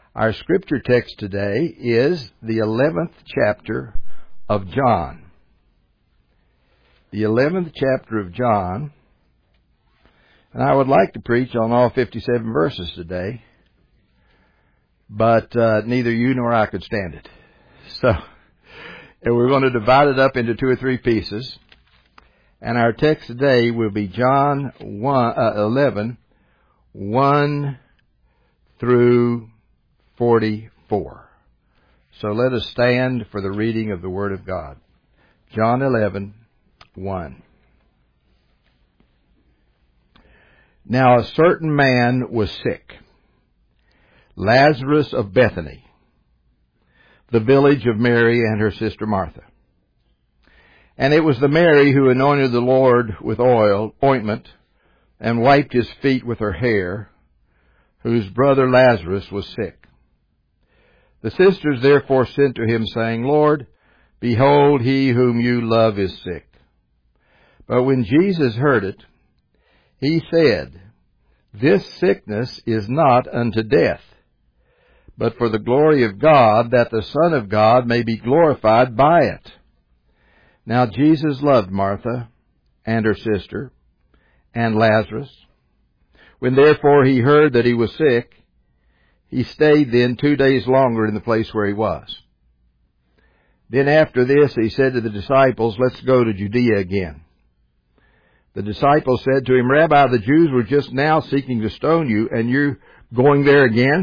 Our scripture text today is the 11th chapter of John. The 11th chapter of John. And I would like to preach on all 57 verses today, but neither you nor I could stand it. So we're going to divide it up into 2 or 3 pieces. And our text today will be John 11, 1 through 44. So let us stand for the reading of the Word of God. John 11, 1. Now a certain man was sick, Lazarus of Bethany, the village of Mary and her sister Martha. And it was the Mary who anointed the Lord with ointment, and wiped his feet with her hair, whose brother Lazarus was sick. The sisters therefore sent to him, saying, Lord, behold, he whom you love is sick. But when Jesus heard it, he said, This sickness is not unto death, but for the glory of God, that the Son of God may be glorified by it. Now Jesus loved Martha and her sister and Lazarus. When therefore he heard that he was sick, he stayed then 2 days longer in the place where he was. Then after this he said to the disciples, Let's go to Judea again. The disciples said to him, Rabbi, the Jews were just now seeking to stone you, and you're going there again?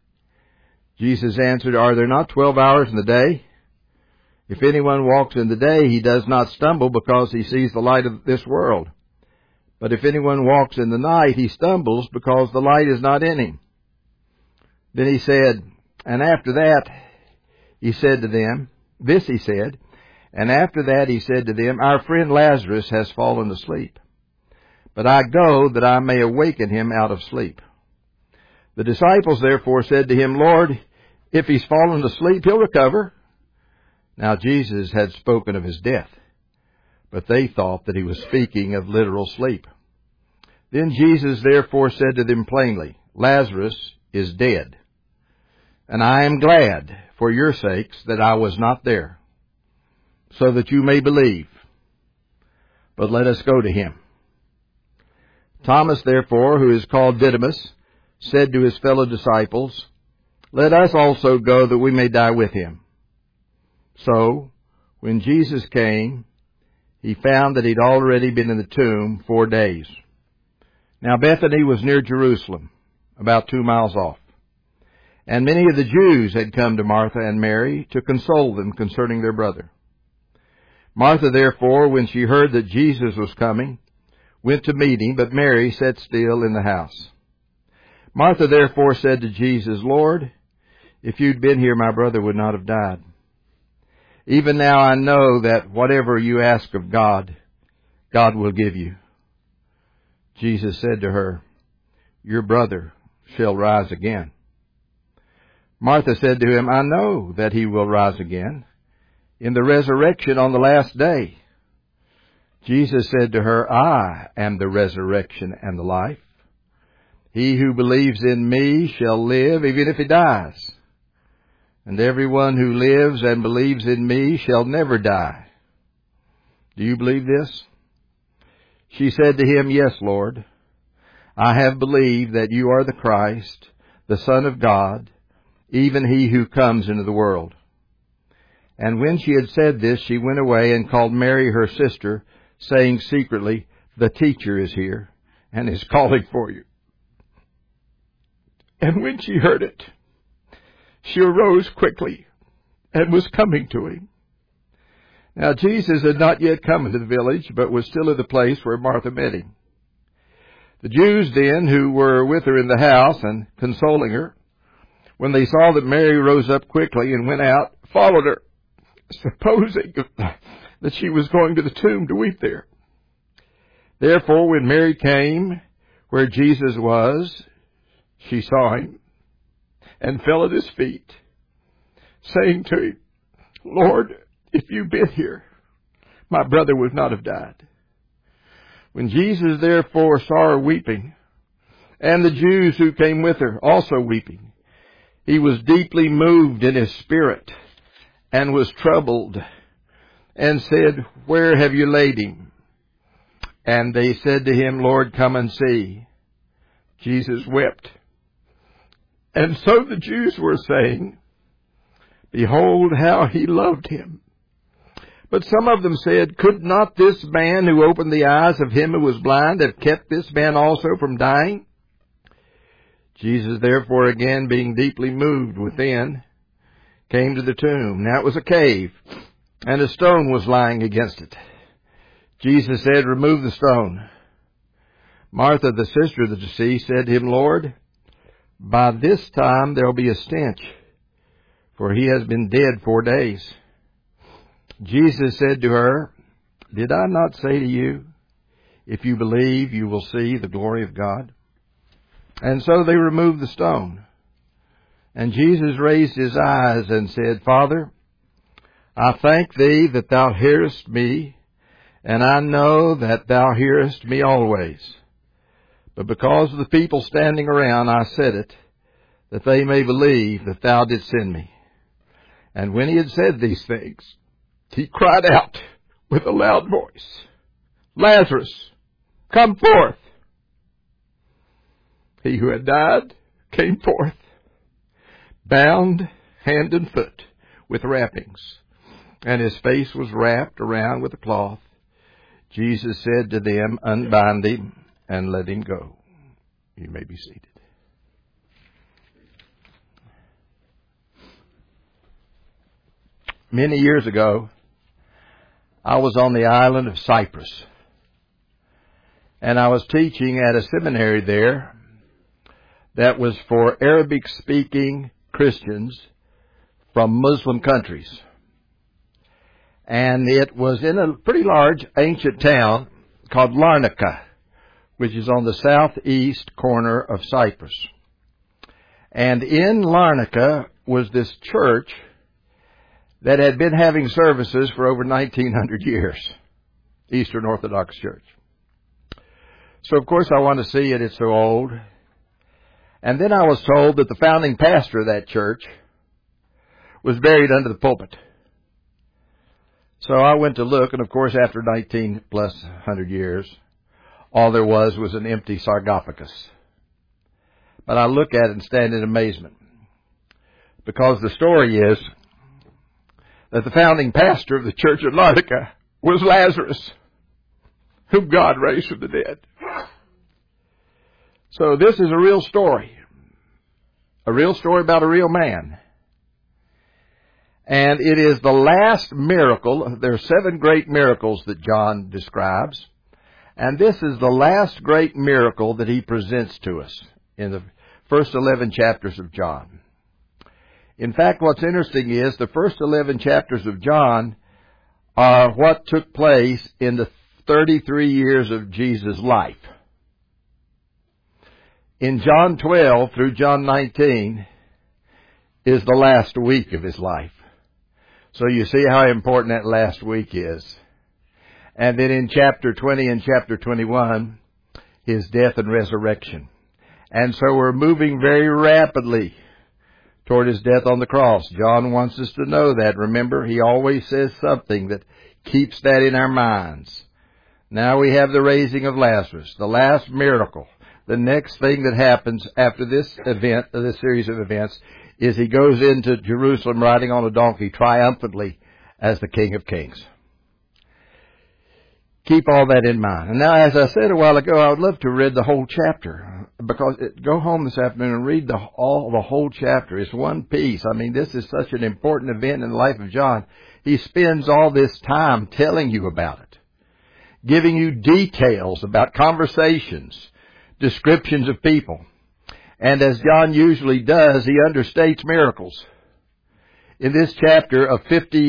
Jesus answered, Are there not 12 hours in the day? If anyone walks in the day, he does not stumble because he sees the light of this world. But if anyone walks in the night, he stumbles because the light is not in him. Then he said, and after that he said to them, and after that he said to them, Our friend Lazarus has fallen asleep, but I go that I may awaken him out of sleep. The disciples therefore said to him, Lord, if he's fallen asleep, he'll recover. Now Jesus had spoken of his death, but they thought that he was speaking of literal sleep. Then Jesus therefore said to them plainly, Lazarus is dead, and I am glad for your sakes that I was not there, so that you may believe. But let us go to him. Thomas therefore, who is called Didymus, said to his fellow disciples, Let us also go that we may die with him. So, when Jesus came, he found that he'd already been in the tomb 4 days. Now Bethany was near Jerusalem, about 2 miles off. And many of the Jews had come to Martha and Mary to console them concerning their brother. Martha therefore, when she heard that Jesus was coming, went to meet him, but Mary sat still in the house. Martha therefore said to Jesus, Lord, if you'd been here, my brother would not have died. Even now I know that whatever you ask of God, God will give you. Jesus said to her, Your brother shall rise again. Martha said to him, I know that he will rise again in the resurrection on the last day. Jesus said to her, I am the resurrection and the life. He who believes in me shall live even if he dies. And everyone who lives and believes in me shall never die. Do you believe this? She said to him, Yes, Lord. I have believed that you are the Christ, the Son of God, even he who comes into the world. And when she had said this, she went away and called Mary her sister, saying secretly, The teacher is here and is calling for you. And when she heard it, she arose quickly and was coming to him. Now Jesus had not yet come into the village, but was still at the place where Martha met him. The Jews then, who were with her in the house and consoling her, when they saw that Mary rose up quickly and went out, followed her, supposing that she was going to the tomb to weep there. Therefore, when Mary came where Jesus was, she saw him and fell at his feet, saying to him, Lord, if you'd been here, my brother would not have died. When Jesus therefore saw her weeping, and the Jews who came with her also weeping, he was deeply moved in his spirit and was troubled and said, "Where have you laid him?" And they said to him, "Lord, come and see." Jesus wept. And so the Jews were saying, "Behold how he loved him." But some of them said, "Could not this man who opened the eyes of him who was blind have kept this man also from dying?" Jesus, therefore, again being deeply moved within, came to the tomb. Now it was a cave, and a stone was lying against it. Jesus said, "Remove the stone." Martha, the sister of the deceased, said to him, "Lord, by this time there will be a stench, for he has been dead 4 days." Jesus said to her, "Did I not say to you, if you believe, you will see the glory of God?" And so they removed the stone. And Jesus raised his eyes and said, "Father, I thank thee that thou hearest me, and I know that thou hearest me always. But because of the people standing around, I said it, that they may believe that thou didst send me." And when he had said these things, he cried out with a loud voice, "Lazarus, come forth!" He who had died came forth, bound hand and foot with wrappings, and his face was wrapped around with a cloth. Jesus said to them, "Unbind him and let him go." You may be seated. Many years ago, I was on the island of Cyprus, and I was teaching at a seminary there that was for Arabic-speaking Christians from Muslim countries. And it was in a pretty large ancient town called Larnaca, which is on the southeast corner of Cyprus. And in Larnaca was this church that had been having services for over 1900 years, Eastern Orthodox Church. So, of course, I want to see it. It's so old. And then I was told that the founding pastor of that church was buried under the pulpit. So I went to look, and of course, after 19 plus 100 years, all there was an empty sarcophagus. But I look at it and stand in amazement, because the story is that the founding pastor of the church of Larnaca was Lazarus, whom God raised from the dead. So this is a real story about a real man. And it is the last miracle. There are 7 great miracles that John describes. And this is the last great miracle that he presents to us in the first 11 chapters of John. In fact, what's interesting is the first 11 chapters of John are what took place in the 33 years of Jesus' life. In John 12 through John 19 is the last week of his life. So you see how important that last week is. And then in chapter 20 and chapter 21, his death and resurrection. And so we're moving very rapidly toward his death on the cross. John wants us to know that. Remember, he always says something that keeps that in our minds. Now we have the raising of Lazarus, the last miracle. The next thing that happens after this event, this series of events, is he goes into Jerusalem riding on a donkey triumphantly as the King of Kings. Keep all that in mind. And now, as I said a while ago, I would love to read the whole chapter, because go home this afternoon and read the whole chapter. It's one piece. I mean, this is such an important event in the life of John. He spends all this time telling you about it, giving you details about conversations, descriptions of people. And as John usually does, he understates miracles. In this chapter of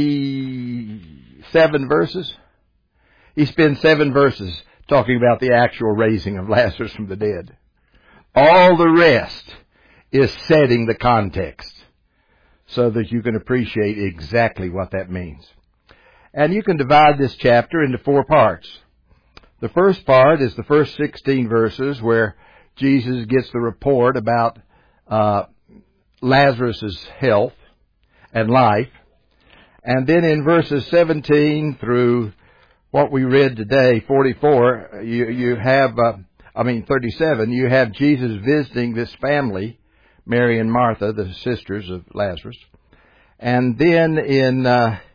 57 verses, he spends 7 verses talking about the actual raising of Lazarus from the dead. All the rest is setting the context so that you can appreciate exactly what that means. And you can divide this chapter into 4 parts. The first part is the first 16 verses where Jesus gets the report about Lazarus' health and life. And then in verses 17 through what we read today, 44, you have, 37, you have Jesus visiting this family, Mary and Martha, the sisters of Lazarus. And then in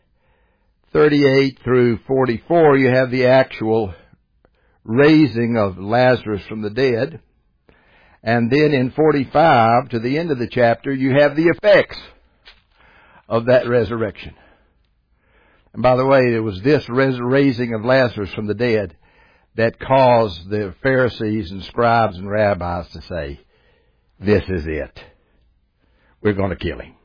38 through 44, you have the actual raising of Lazarus from the dead. And then in 45, to the end of the chapter, you have the effects of that resurrection. And by the way, it was this raising of Lazarus from the dead that caused the Pharisees and scribes and rabbis to say, this is it. We're going to kill him.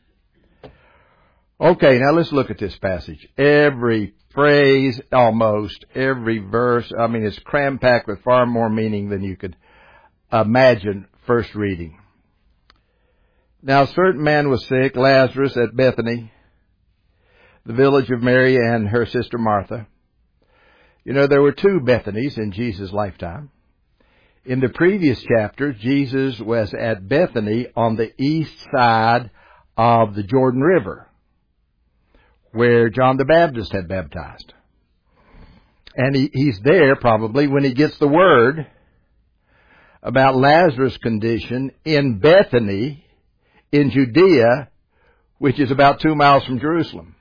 Okay, now let's look at this passage. Every phrase, almost, every verse, it's cram-packed with far more meaning than you could imagine first reading. Now, a certain man was sick, Lazarus, at Bethany, the village of Mary and her sister Martha. You know, there were two Bethanys in Jesus' lifetime. In the previous chapter, Jesus was at Bethany on the east side of the Jordan River, where John the Baptist had baptized. And he's there probably when he gets the word about Lazarus' condition in Bethany, in Judea, which is about 2 miles from Jerusalem.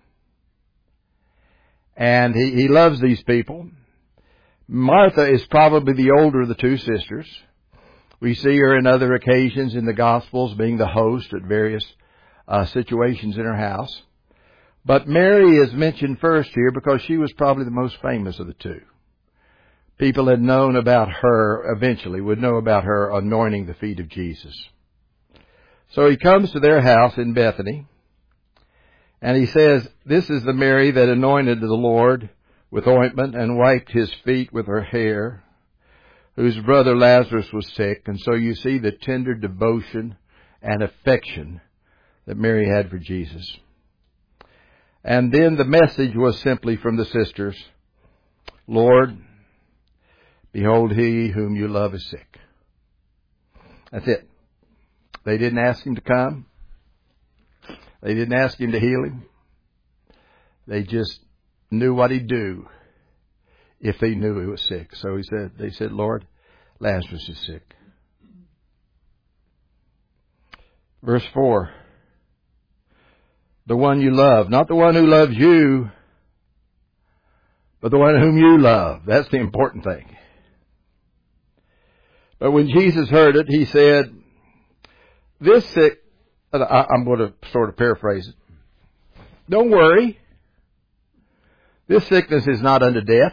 And he loves these people. Martha is probably the older of the two sisters. We see her in other occasions in the Gospels being the host at various situations in her house. But Mary is mentioned first here because she was probably the most famous of the two. People had known about her, eventually would know about her anointing the feet of Jesus. So he comes to their house in Bethany, and he says, this is the Mary that anointed the Lord with ointment and wiped his feet with her hair, whose brother Lazarus was sick. And so you see the tender devotion and affection that Mary had for Jesus. And then the message was simply from the sisters, Lord, behold, he whom you love is sick. That's it. They didn't ask him to come. They didn't ask him to heal him. They just knew what he'd do if they knew he was sick. So they said, Lord, Lazarus is sick. Verse 4. The one you love, not the one who loves you, but the one whom you love. That's the important thing. But when Jesus heard it, he said, this sick, I'm going to sort of paraphrase it. Don't worry. This sickness is not unto death.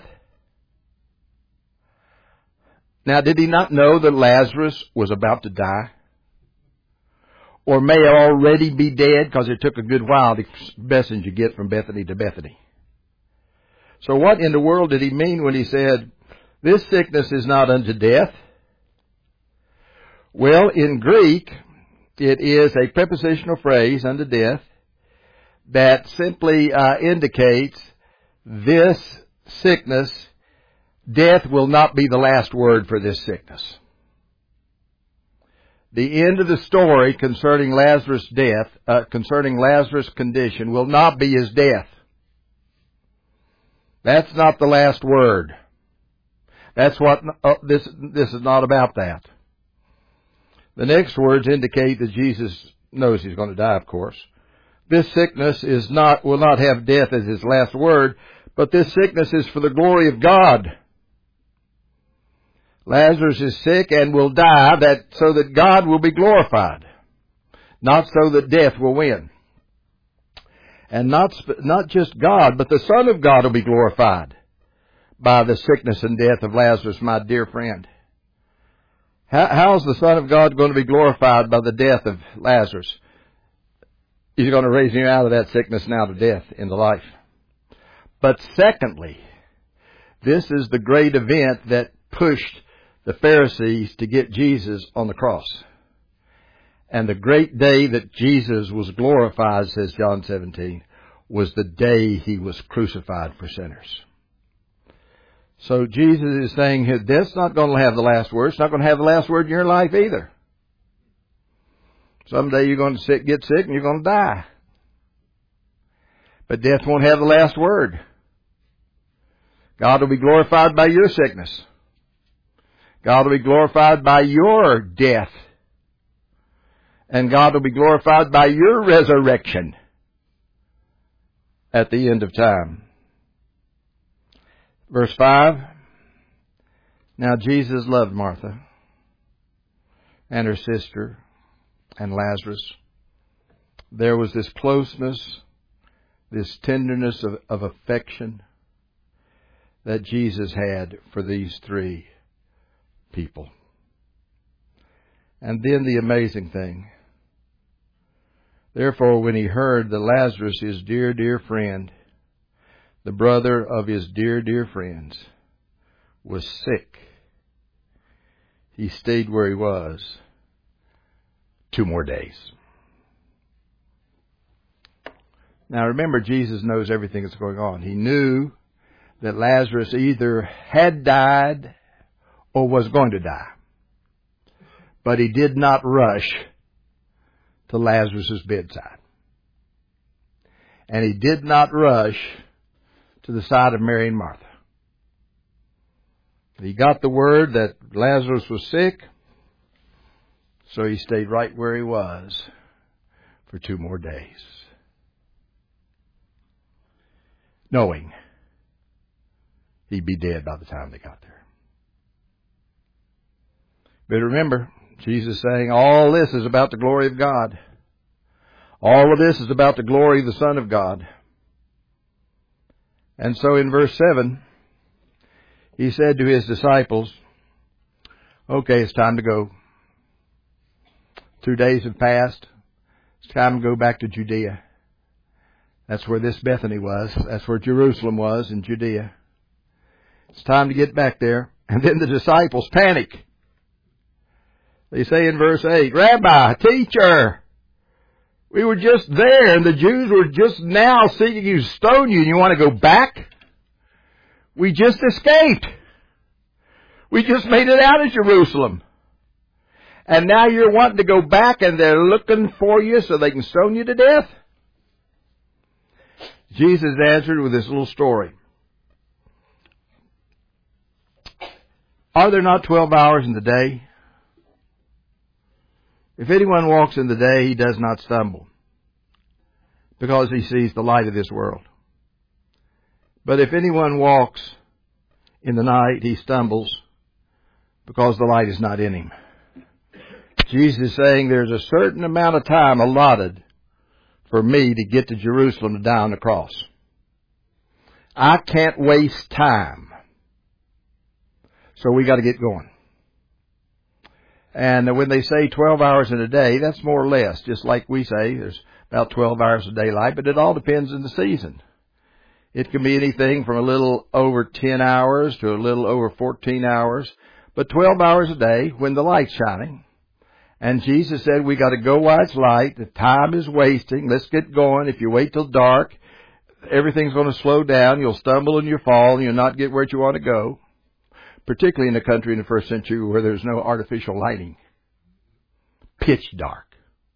Now, did he not know that Lazarus was about to die? Or may already be dead, because it took a good while to messenger get from Bethany to Bethany. So what in the world did he mean when he said, this sickness is not unto death? Well, in Greek, it is a prepositional phrase, unto death, that simply indicates this sickness, death will not be the last word for this sickness. The end of the story concerning Lazarus' death, concerning Lazarus' condition, will not be his death. That's not the last word. That's what this is not about that. The next words indicate that Jesus knows he's going to die, of course. This sickness will not have death as his last word, but this sickness is for the glory of God. Lazarus is sick and will die so that God will be glorified, not so that death will win. And not just God, but the Son of God will be glorified by the sickness and death of Lazarus, my dear friend. How is the Son of God going to be glorified by the death of Lazarus? He's going to raise him out of that sickness now to death in the life. But secondly, this is the great event that pushed the Pharisees to get Jesus on the cross. And the great day that Jesus was glorified, says John 17, was the day he was crucified for sinners. So Jesus is saying here, that's not going to have the last word. It's not going to have the last word in your life either. Someday you're going to get sick and you're going to die. But death won't have the last word. God will be glorified by your sickness. God will be glorified by your death. And God will be glorified by your resurrection at the end of time. Verse 5. Now Jesus loved Martha and her sister and Lazarus. There was this closeness, this tenderness of affection that Jesus had for these three people. And then the amazing thing. Therefore, when he heard that Lazarus, his dear, dear friend, the brother of his dear, dear friends, was sick, he stayed where he was 2 more days. Now remember, Jesus knows everything that's going on. He knew that Lazarus either had died or was going to die. But he did not rush to Lazarus' bedside. And he did not rush to the side of Mary and Martha. He got the word that Lazarus was sick, so he stayed right where he was for 2 more days, knowing he'd be dead by the time they got there. But remember, Jesus saying, all this is about the glory of God. All of this is about the glory of the Son of God. And so in verse 7, he said to his disciples, okay, it's time to go. 2 days have passed. It's time to go back to Judea. That's where this Bethany was. That's where Jerusalem was, in Judea. It's time to get back there. And then the disciples panic. They say in verse 8, Rabbi, teacher, we were just there and the Jews were just now seeking you to stone you and you want to go back? We just escaped. We just made it out of Jerusalem. And now you're wanting to go back and they're looking for you so they can stone you to death? Jesus answered with this little story. Are there not 12 hours in the day? If anyone walks in the day, he does not stumble, because he sees the light of this world. But if anyone walks in the night, he stumbles, because the light is not in him. Jesus is saying there's a certain amount of time allotted for me to get to Jerusalem to die on the cross. I can't waste time. So we got to get going. And when they say 12 hours in a day, that's more or less, just like we say, there's about 12 hours of daylight, but it all depends on the season. It can be anything from a little over 10 hours to a little over 14 hours, but 12 hours a day when the light's shining. And Jesus said, we got to go while it's light. The time is wasting. Let's get going. If you wait till dark, everything's going to slow down. You'll stumble and you'll fall and you'll not get where you want to go. Particularly in a country in the first century where there's no artificial lighting. Pitch dark.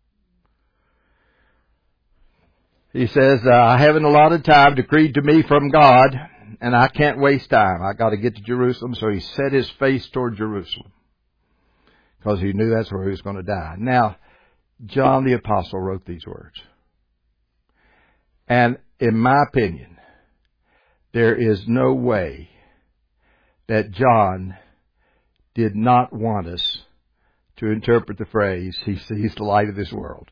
He says, I haven't a lot of time decreed to me from God, and I can't waste time. I got to get to Jerusalem. So he set his face toward Jerusalem, because he knew that's where he was going to die. Now, John the Apostle wrote these words. And in my opinion, there is no way that John did not want us to interpret the phrase, he sees the light of this world,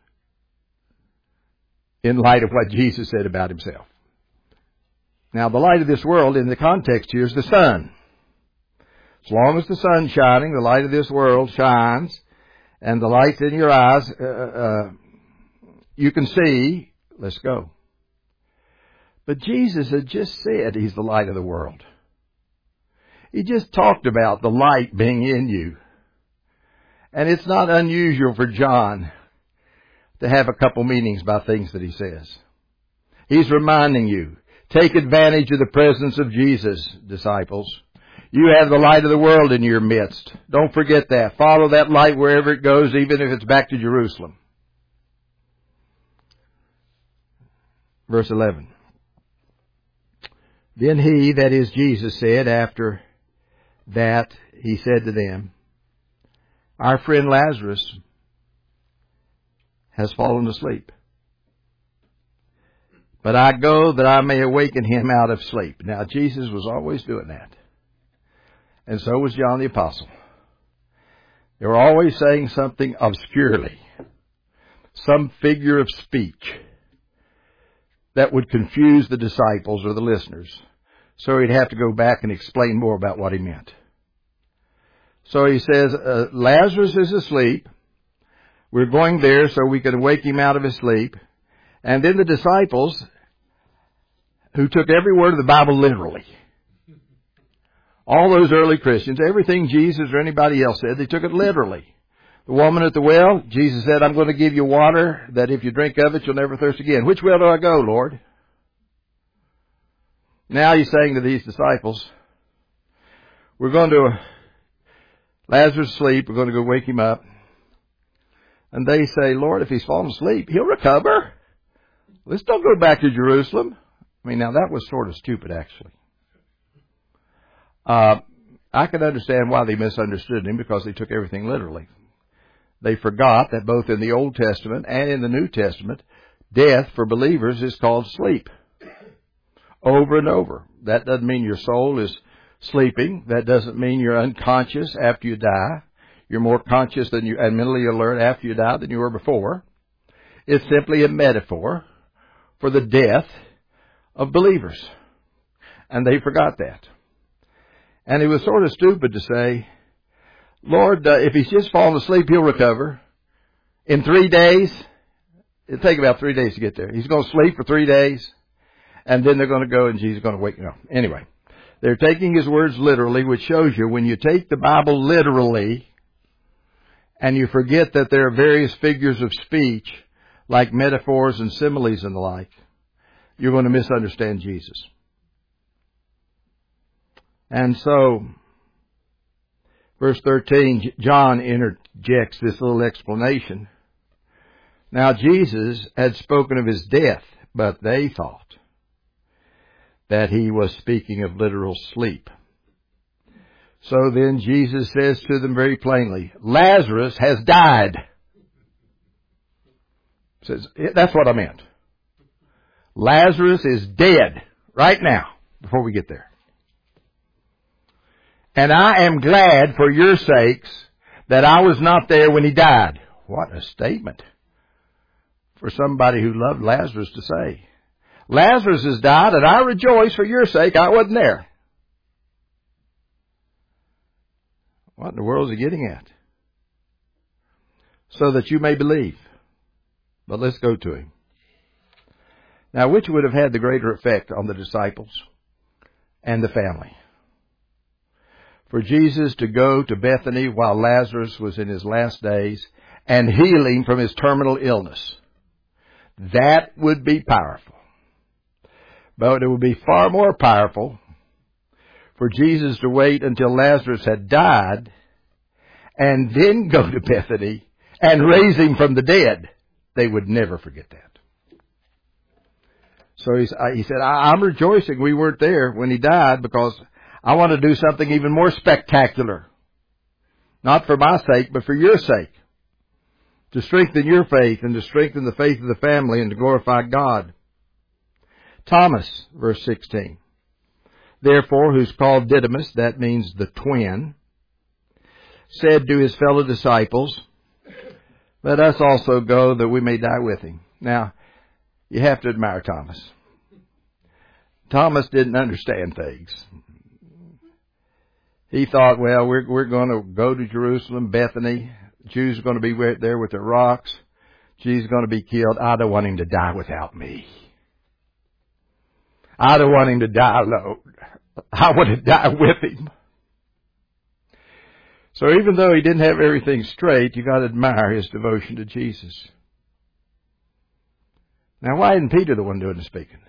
in light of what Jesus said about himself. Now, the light of this world in the context here is the sun. As long as the sun's shining, the light of this world shines, and the light's in your eyes, you can see, let's go. But Jesus had just said he's the light of the world. He just talked about the light being in you. And it's not unusual for John to have a couple meanings by things that he says. He's reminding you, take advantage of the presence of Jesus, disciples. You have the light of the world in your midst. Don't forget that. Follow that light wherever it goes, even if it's back to Jerusalem. Verse 11. Then he, that is Jesus, said after that, he said to them, our friend Lazarus has fallen asleep. But I go that I may awaken him out of sleep. Now, Jesus was always doing that. And so was John the Apostle. They were always saying something obscurely, some figure of speech that would confuse the disciples or the listeners. So he'd have to go back and explain more about what he meant. So he says, Lazarus is asleep. We're going there so we can wake him out of his sleep. And then the disciples, who took every word of the Bible literally, all those early Christians, everything Jesus or anybody else said, they took it literally. The woman at the well, Jesus said, I'm going to give you water that if you drink of it, you'll never thirst again. Which well do I go, Lord? Now he's saying to these disciples, we're going to Lazarus asleep, we're going to go wake him up. And they say, Lord, if he's fallen asleep, he'll recover. Let's don't go back to Jerusalem. I mean, now that was sort of stupid, actually. I can understand why they misunderstood him, because they took everything literally. They forgot that both in the Old Testament and in the New Testament, death for believers is called sleep. Over and over. That doesn't mean your soul is sleeping. That doesn't mean you're unconscious after you die. You're more conscious than you and mentally alert after you die than you were before. It's simply a metaphor for the death of believers. And they forgot that. And it was sort of stupid to say, Lord, if he's just fallen asleep, he'll recover. In 3 days, it'll take about 3 days to get there. He's going to sleep for 3 days, and then they're going to go and Jesus is going to wake him up. Anyway, they're taking his words literally, which shows you when you take the Bible literally and you forget that there are various figures of speech, like metaphors and similes and the like, you're going to misunderstand Jesus. And so, verse 13, John interjects this little explanation. Now, Jesus had spoken of his death, but they thought that he was speaking of literal sleep. So then Jesus says to them very plainly, Lazarus has died. Says, that's what I meant. Lazarus is dead right now, before we get there. And I am glad for your sakes that I was not there when he died. What a statement for somebody who loved Lazarus to say. Lazarus has died, and I rejoice for your sake I wasn't there. What in the world is he getting at? So that you may believe. But let's go to him. Now, which would have had the greater effect on the disciples and the family? For Jesus to go to Bethany while Lazarus was in his last days and heal him from his terminal illness. That would be powerful. But it would be far more powerful for Jesus to wait until Lazarus had died and then go to Bethany and raise him from the dead. They would never forget that. So he said, I'm rejoicing we weren't there when he died, because I want to do something even more spectacular. Not for my sake, but for your sake. To strengthen your faith and to strengthen the faith of the family and to glorify God. Thomas, verse 16. Therefore, who's called Didymus, that means the twin, said to his fellow disciples, let us also go that we may die with him. Now, you have to admire Thomas. Thomas didn't understand things. He thought, well, we're going to go to Jerusalem, Bethany. Jews are going to be right there with their rocks. Jesus is going to be killed. I don't want him to die without me. I don't want him to die alone. I want to die with him. So even though he didn't have everything straight, you got to admire his devotion to Jesus. Now, why isn't Peter the one doing the speaking?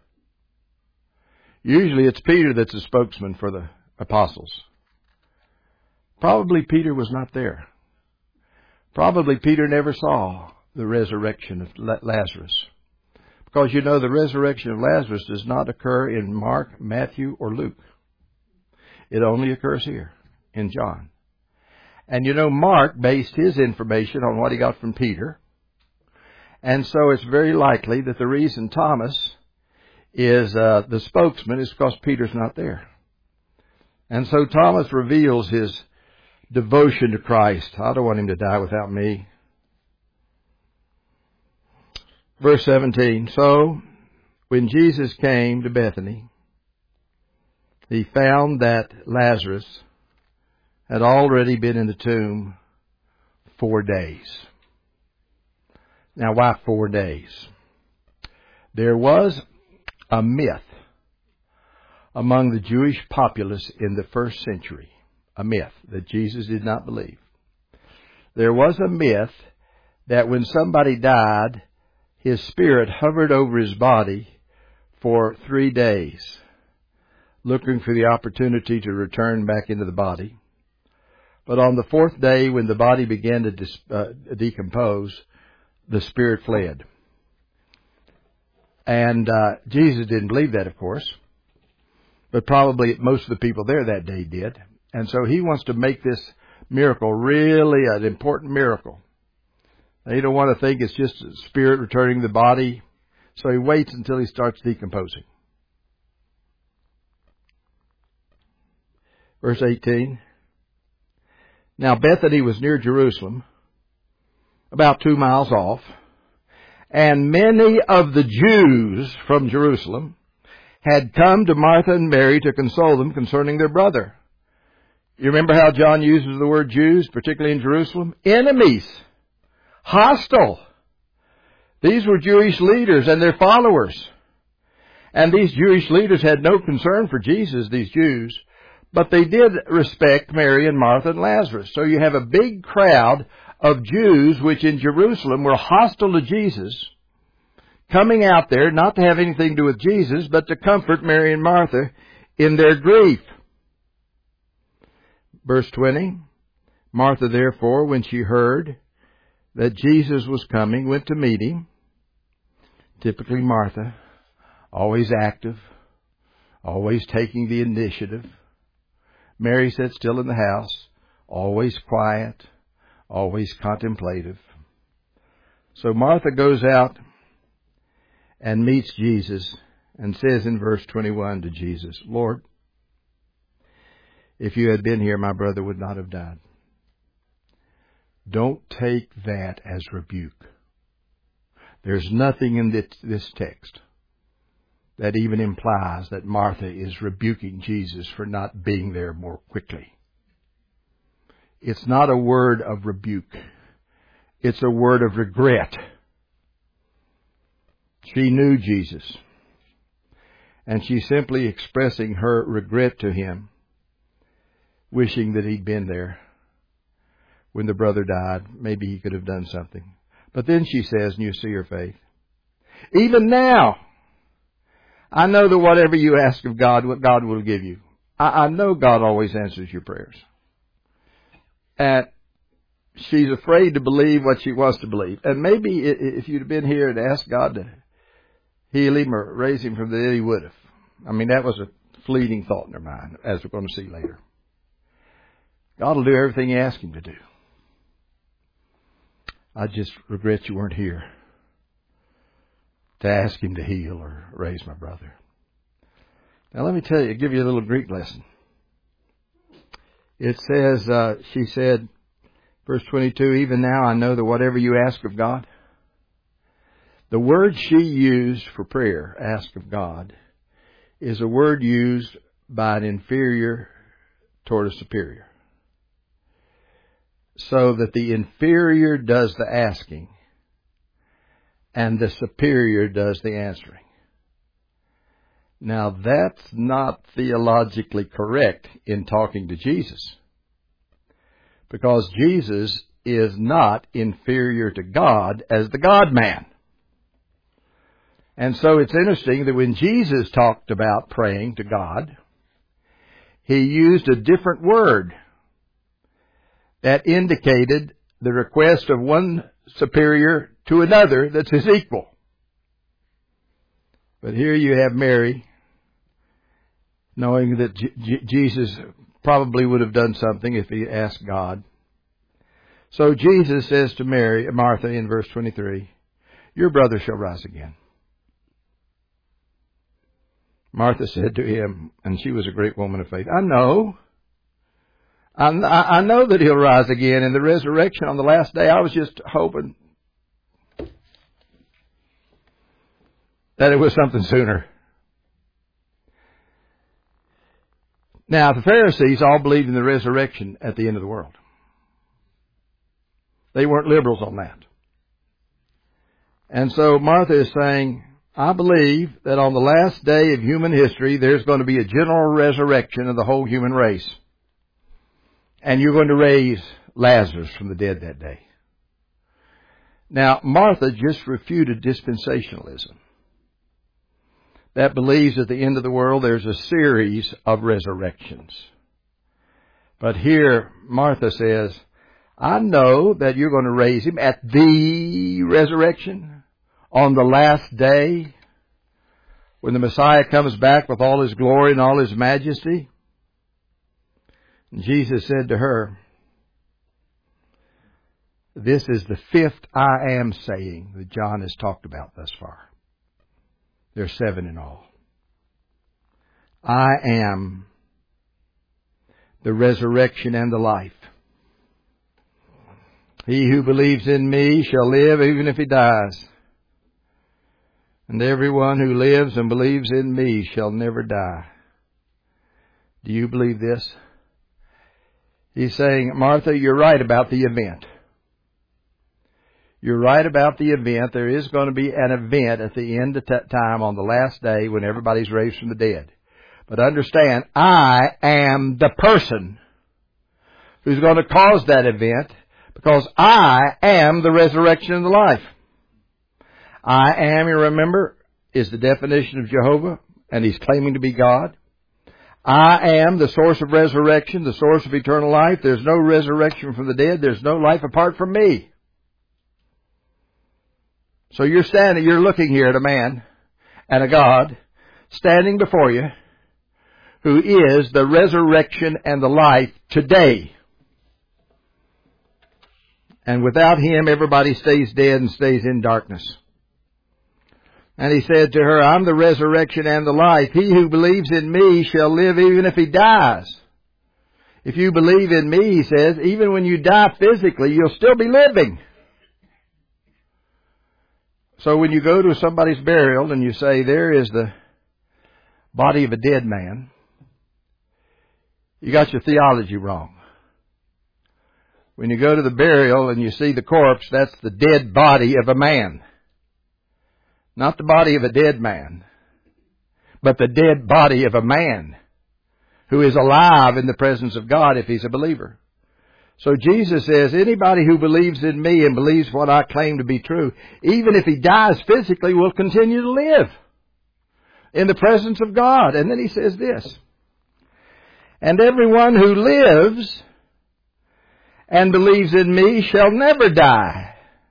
Usually it's Peter that's the spokesman for the apostles. Probably Peter was not there. Probably Peter never saw the resurrection of Lazarus, Because you know the resurrection of Lazarus does not occur in Mark, Matthew, or Luke. It only occurs here in John. And you know Mark based his information on what he got from Peter. And so it's very likely that the reason Thomas is the spokesman is because Peter's not there. And so Thomas reveals his devotion to Christ. I don't want him to die without me. Verse 17, so when Jesus came to Bethany, he found that Lazarus had already been in the tomb 4 days. Now, why 4 days? There was a myth among the Jewish populace in the first century, a myth that Jesus did not believe. There was a myth that when somebody died, his spirit hovered over his body for 3 days, looking for the opportunity to return back into the body. But on the 4th day, when the body began to decompose, the spirit fled. And Jesus didn't believe that, of course. But probably most of the people there that day did. And so he wants to make this miracle really an important miracle. They don't want to think it's just a spirit returning to the body. So he waits until he starts decomposing. Verse 18. Now Bethany was near Jerusalem, about 2 miles off, and many of the Jews from Jerusalem had come to Martha and Mary to console them concerning their brother. You remember how John uses the word Jews, particularly in Jerusalem? Enemies. Hostile. These were Jewish leaders and their followers. And these Jewish leaders had no concern for Jesus, these Jews, but they did respect Mary and Martha and Lazarus. So you have a big crowd of Jews which in Jerusalem were hostile to Jesus, coming out there not to have anything to do with Jesus, but to comfort Mary and Martha in their grief. Verse 20, Martha therefore, when she heard that Jesus was coming, went to meet him. Typically Martha, always active, always taking the initiative. Mary sat still in the house, always quiet, always contemplative. So Martha goes out and meets Jesus and says in verse 21 to Jesus, Lord, if you had been here, my brother would not have died. Don't take that as rebuke. There's nothing in this text that even implies that Martha is rebuking Jesus for not being there more quickly. It's not a word of rebuke. It's a word of regret. She knew Jesus, and she's simply expressing her regret to him, wishing that he'd been there when the brother died. Maybe he could have done something. But then she says, and you see her faith, even now, I know that whatever you ask of God, what God will give you. I know God always answers your prayers. And she's afraid to believe what she wants to believe. And maybe if you'd been here and asked God to heal him or raise him from the dead, he would have. I mean, that was a fleeting thought in her mind, as we're going to see later. God will do everything you ask him to do. I just regret you weren't here to ask him to heal or raise my brother. Now let me tell you, give you a little Greek lesson. It says, she said, verse 22, even now I know that whatever you ask of God, the word she used for prayer, ask of God, is a word used by an inferior toward a superior. So that the inferior does the asking and the superior does the answering. Now that's not theologically correct in talking to Jesus, because Jesus is not inferior to God as the God-man. And so it's interesting that when Jesus talked about praying to God, he used a different word that indicated the request of one superior to another that's his equal. But here you have Mary, knowing that Jesus probably would have done something if he asked God. So Jesus says to Martha in verse 23, your brother shall rise again. Martha said to him, and she was a great woman of faith, I know that he'll rise again in the resurrection on the last day. I was just hoping that it was something sooner. Now, the Pharisees all believed in the resurrection at the end of the world. They weren't liberals on that. And so Martha is saying, I believe that on the last day of human history, there's going to be a general resurrection of the whole human race. And you're going to raise Lazarus from the dead that day. Now, Martha just refuted dispensationalism that believes at the end of the world there's a series of resurrections. But here, Martha says, I know that you're going to raise him at the resurrection on the last day when the Messiah comes back with all his glory and all his majesty. And Jesus said to her, this is the fifth I am saying that John has talked about thus far. There's 7 in all. I am the resurrection and the life. He who believes in me shall live even if he dies. And everyone who lives and believes in me shall never die. Do you believe this? He's saying, Martha, you're right about the event. You're right about the event. There is going to be an event at the end of time on the last day when everybody's raised from the dead. But understand, I am the person who's going to cause that event because I am the resurrection and the life. I am, you remember, is the definition of Jehovah, and he's claiming to be God. I am the source of resurrection, the source of eternal life. There's no resurrection from the dead. There's no life apart from me. So you're looking here at a man and a God standing before you who is the resurrection and the life today. And without him, everybody stays dead and stays in darkness. And he said to her, I'm the resurrection and the life. He who believes in me shall live even if he dies. If you believe in me, he says, even when you die physically, you'll still be living. So when you go to somebody's burial and you say, there is the body of a dead man, you got your theology wrong. When you go to the burial and you see the corpse, that's the dead body of a man. Not the body of a dead man, but the dead body of a man who is alive in the presence of God if he's a believer. So Jesus says, anybody who believes in me and believes what I claim to be true, even if he dies physically, will continue to live in the presence of God. And then he says this, and everyone who lives and believes in me shall never die.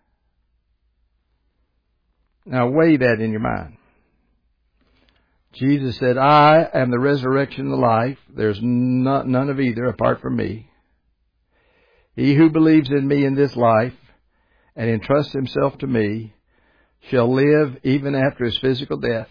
Now weigh that in your mind. Jesus said, I am the resurrection and the life. There's none of either apart from me. He who believes in me in this life and entrusts himself to me shall live even after his physical death.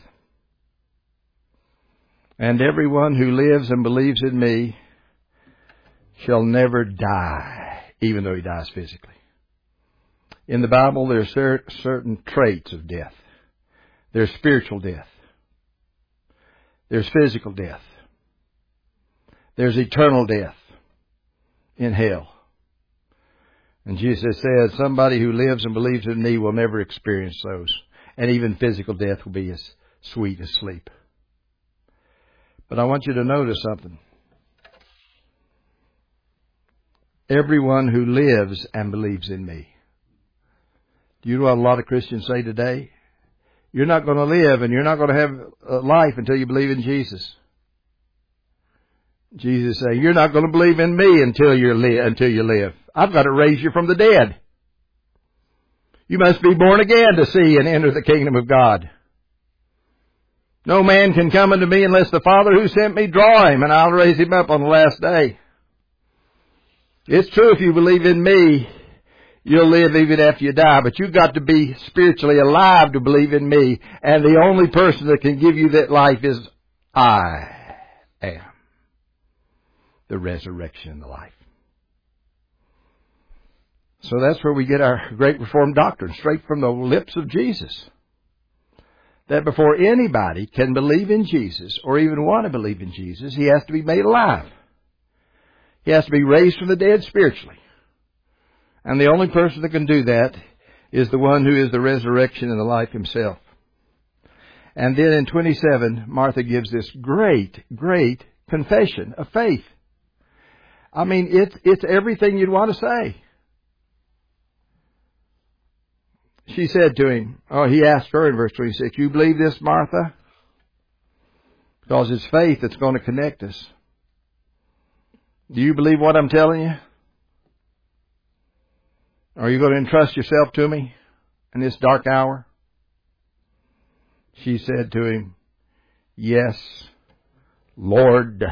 And everyone who lives and believes in me shall never die, even though he dies physically. In the Bible, there are certain traits of death. There's spiritual death. There's physical death. There's eternal death in hell. And Jesus says, somebody who lives and believes in me will never experience those. And even physical death will be as sweet as sleep. But I want you to notice something. Everyone who lives and believes in me. Do you know what a lot of Christians say today? You're not going to live and you're not going to have life until you believe in Jesus. Jesus said, you're not going to believe in me until you live. I've got to raise you from the dead. You must be born again to see and enter the kingdom of God. No man can come unto me unless the Father who sent me draw him, and I'll raise him up on the last day. It's true, if you believe in me, you'll live even after you die, but you've got to be spiritually alive to believe in me, and the only person that can give you that life is I am the resurrection and the life. So that's where we get our great Reformed doctrine, straight from the lips of Jesus. That before anybody can believe in Jesus, or even want to believe in Jesus, he has to be made alive. He has to be raised from the dead spiritually. And the only person that can do that is the one who is the resurrection and the life himself. And then in 27, Martha gives this great, great confession of faith. I mean, it's everything you'd want to say. She said to him, he asked her in verse 26, you believe this, Martha? Because it's faith that's going to connect us. Do you believe what I'm telling you? Are you going to entrust yourself to me in this dark hour? She said to him, yes, Lord.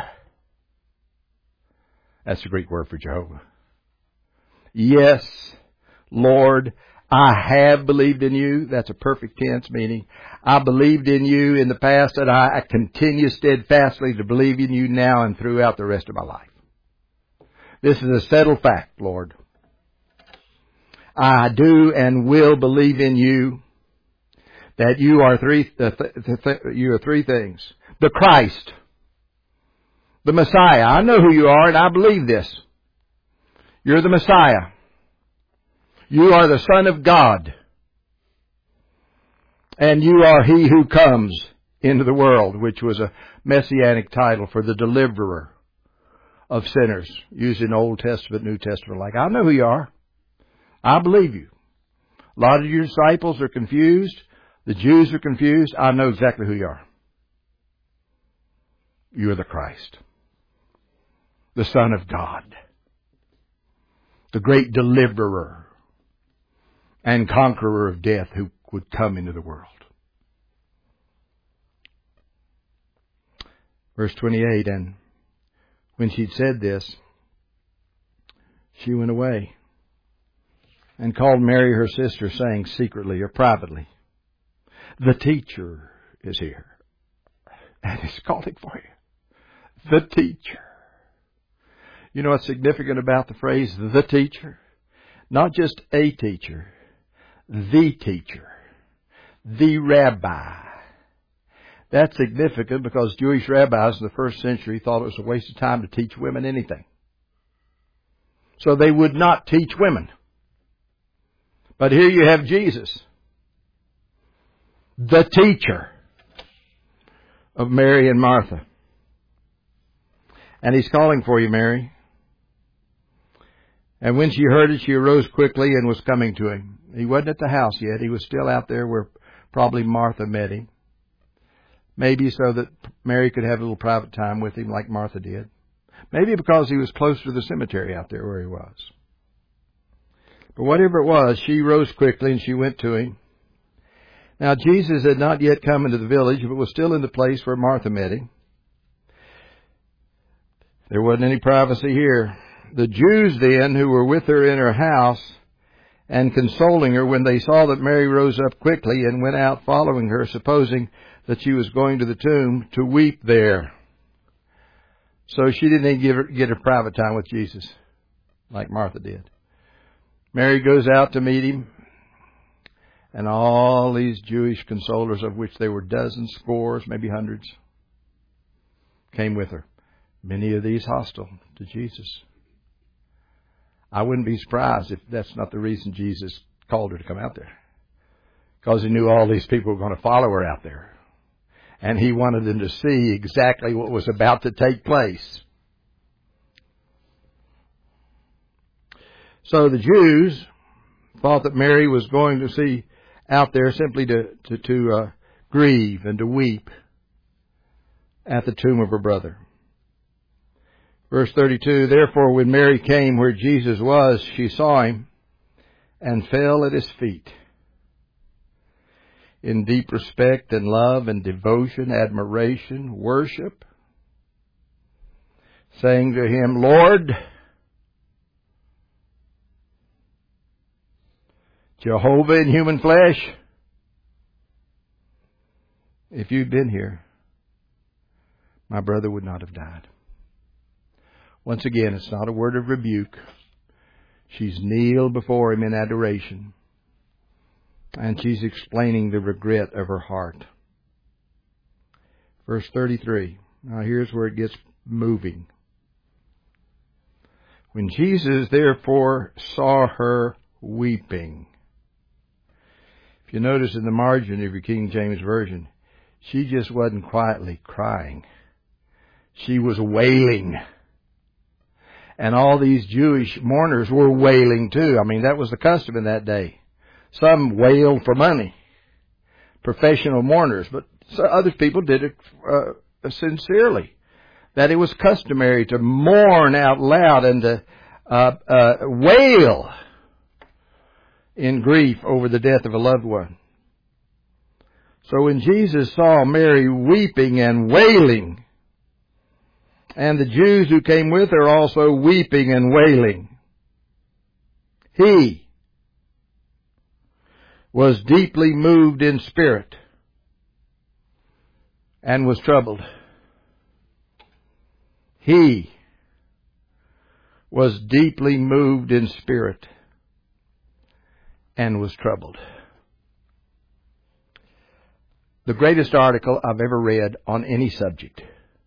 That's the Greek word for Jehovah. Yes, Lord, I have believed in you. That's a perfect tense, meaning I believed in you in the past, and I continue steadfastly to believe in you now and throughout the rest of my life. This is a settled fact, Lord. I do and will believe in you, that you are three things. The Christ, the Messiah. I know who you are, and I believe this. You're the Messiah. You are the Son of God. And you are He who comes into the world, which was a messianic title for the deliverer of sinners, used in Old Testament, New Testament. Like, I know who you are. I believe you. A lot of your disciples are confused. The Jews are confused. I know exactly who you are. You are the Christ, the Son of God, the great deliverer and conqueror of death who would come into the world. Verse 28, and when she'd said this, she went away and called Mary her sister, saying secretly or privately, the teacher is here, and he's calling for you. The teacher. You know what's significant about the phrase, the teacher? Not just a teacher, the teacher, the rabbi. That's significant because Jewish rabbis in the first century thought it was a waste of time to teach women anything. So they would not teach women. But here you have Jesus, the teacher of Mary and Martha. And he's calling for you, Mary. And when she heard it, she arose quickly and was coming to him. He wasn't at the house yet. He was still out there where probably Martha met him. Maybe so that Mary could have a little private time with him like Martha did. Maybe because he was close to the cemetery out there where he was. But whatever it was, she rose quickly and she went to him. Now Jesus had not yet come into the village, but was still in the place where Martha met him. There wasn't any privacy here. The Jews then, who were with her in her house and consoling her, when they saw that Mary rose up quickly and went out following her, supposing that she was going to the tomb to weep there. So she didn't even get her private time with Jesus like Martha did. Mary goes out to meet him, and all these Jewish consolers, of which there were dozens, scores, maybe hundreds, came with her. Many of these hostile to Jesus. I wouldn't be surprised if that's not the reason Jesus called her to come out there. Because he knew all these people were going to follow her out there. And he wanted them to see exactly what was about to take place. So the Jews thought that Mary was going to see out there simply to grieve and to weep at the tomb of her brother. Verse 32, therefore when Mary came where Jesus was, she saw him and fell at his feet. in deep respect and love and devotion, admiration, worship, saying to Him, Lord, Jehovah in human flesh, if you'd been here, my brother would not have died. Once again, it's not a word of rebuke. She's kneeled before Him in adoration, and she's explaining the regret of her heart. Verse 33. Now here's where it gets moving. When Jesus therefore saw her weeping. If you notice in the margin of your King James Version, she just wasn't quietly crying. She was wailing. And all these Jewish mourners were wailing too. I mean, that was the custom in that day. Some wailed for money. Professional mourners. But other people did it sincerely. That it was customary to mourn out loud and to wail in grief over the death of a loved one. So when Jesus saw Mary weeping and wailing, and the Jews who came with her also weeping and wailing, He was deeply moved in spirit and was troubled. He was deeply moved in spirit and was troubled. The greatest article I've ever read on any subject,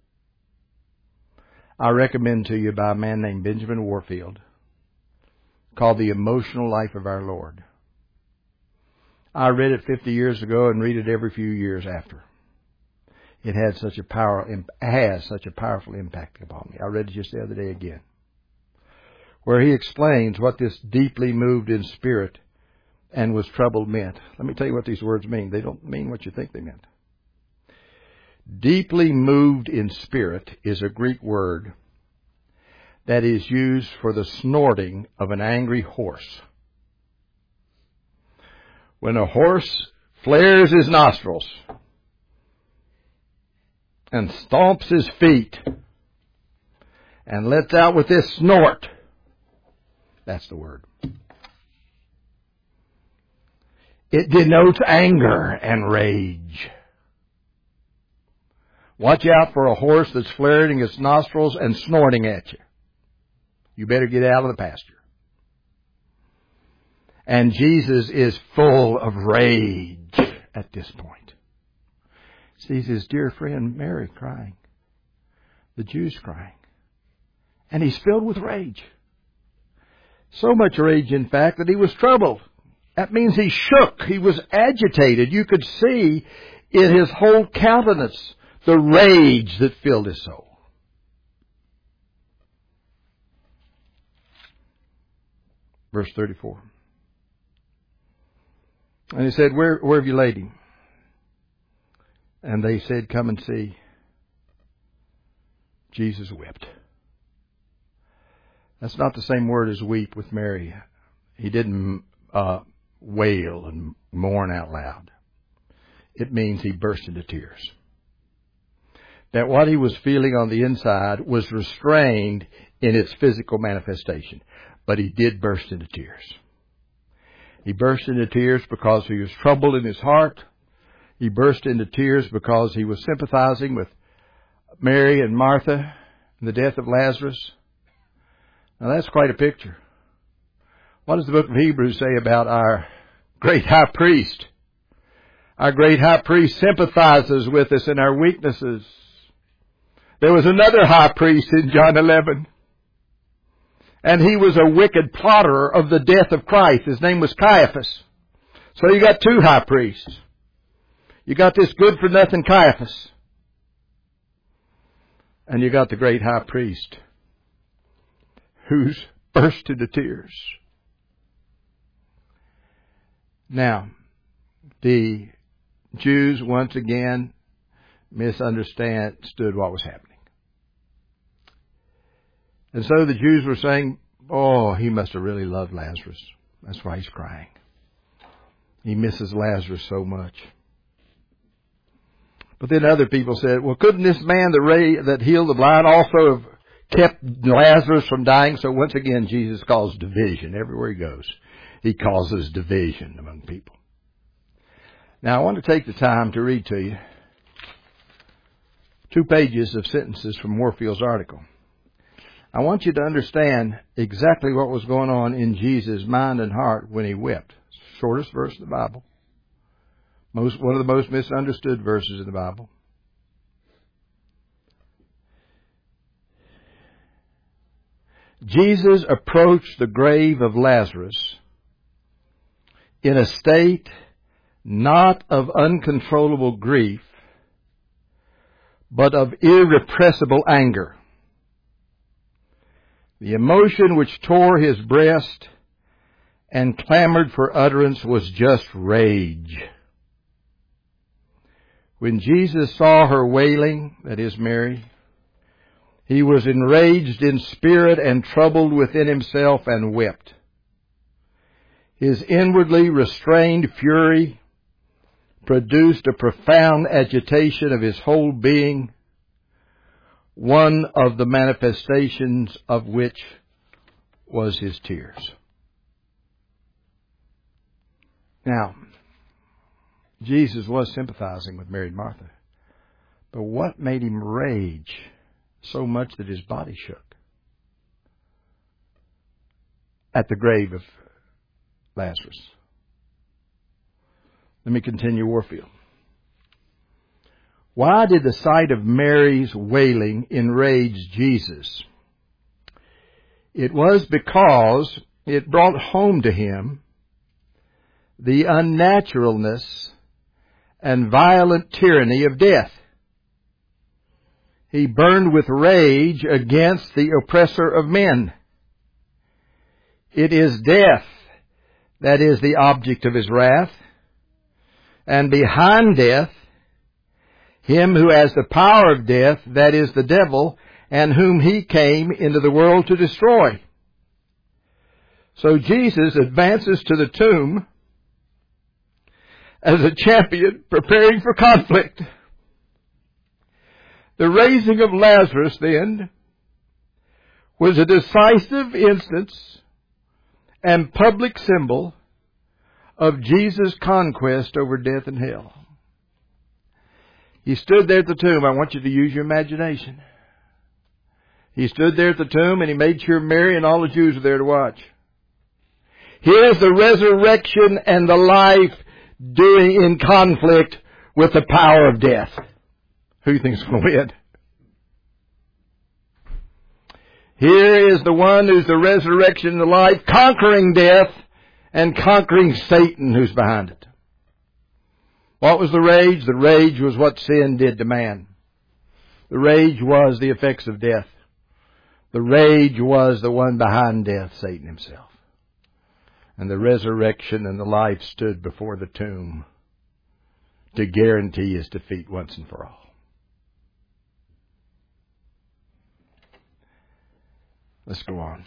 I recommend to you, by a man named Benjamin Warfield, called The Emotional Life of Our Lord. I read it 50 years ago and read it every few years after. It has such a powerful impact upon me. I read it just the other day again, where he explains what this deeply moved in spirit and was troubled meant. Let me tell you what these words mean. They don't mean what you think they meant. Deeply moved in spirit is a Greek word that is used for the snorting of an angry horse. When a horse flares his nostrils and stomps his feet and lets out with this snort, that's the word. It denotes anger and rage. Watch out for a horse that's flaring its nostrils and snorting at you. You better get out of the pasture. And Jesus is full of rage at this point. Sees his dear friend Mary crying. The Jews crying. And he's filled with rage. So much rage, in fact, that he was troubled. That means he shook. He was agitated. You could see in his whole countenance the rage that filled his soul. Verse 34. And he said, Where have you laid him? And they said, Come and see. Jesus wept. That's not the same word as weep with Mary. He didn't wail and mourn out loud. It means he burst into tears. That what he was feeling on the inside was restrained in its physical manifestation. But he did burst into tears. He burst into tears because he was troubled in his heart. He burst into tears because he was sympathizing with Mary and Martha and the death of Lazarus. Now that's quite a picture. What does the book of Hebrews say about our great high priest? Our great high priest sympathizes with us in our weaknesses. There was another high priest in John 11. And he was a wicked plotter of the death of Christ. His name was Caiaphas. So you got two high priests. You got this good-for-nothing Caiaphas. And you got the great high priest who's burst into tears. Now, the Jews once again misunderstood what was happening. And so the Jews were saying, oh, he must have really loved Lazarus. That's why he's crying. He misses Lazarus so much. But then other people said, well, couldn't this man that healed the blind also have kept Lazarus from dying? So once again, Jesus caused division everywhere he goes. He causes division among people. Now, I want to take the time to read to you 2 pages of sentences from Warfield's article. I want you to understand exactly what was going on in Jesus' mind and heart when he wept. Shortest verse of the Bible. One of the most misunderstood verses in the Bible. Jesus approached the grave of Lazarus in a state not of uncontrollable grief, but of irrepressible anger. The emotion which tore his breast and clamored for utterance was just rage. When Jesus saw her wailing, that is Mary, he was enraged in spirit and troubled within himself and wept. His inwardly restrained fury produced a profound agitation of his whole being, one of the manifestations of which was his tears. Now, Jesus was sympathizing with Mary and Martha, but what made him rage so much that his body shook? At the grave of Lazarus. Let me continue Warfield. Why did the sight of Mary's wailing enrage Jesus? It was because it brought home to him the unnaturalness and violent tyranny of death. He burned with rage against the oppressor of men. It is death that is the object of his wrath, and behind death, him who has the power of death, that is the devil, and whom he came into the world to destroy. So Jesus advances to the tomb as a champion preparing for conflict. The raising of Lazarus, then, was a decisive instance and public symbol of Jesus' conquest over death and hell. He stood there at the tomb. I want you to use your imagination. He stood there at the tomb and he made sure Mary and all the Jews were there to watch. Here's the resurrection and the life doing in conflict with the power of death. Who do you think is going to win? Here is the one who's the resurrection and the life, conquering death and conquering Satan who's behind it. What was the rage? The rage was what sin did to man. The rage was the effects of death. The rage was the one behind death, Satan himself. And the resurrection and the life stood before the tomb to guarantee his defeat once and for all. Let's go on.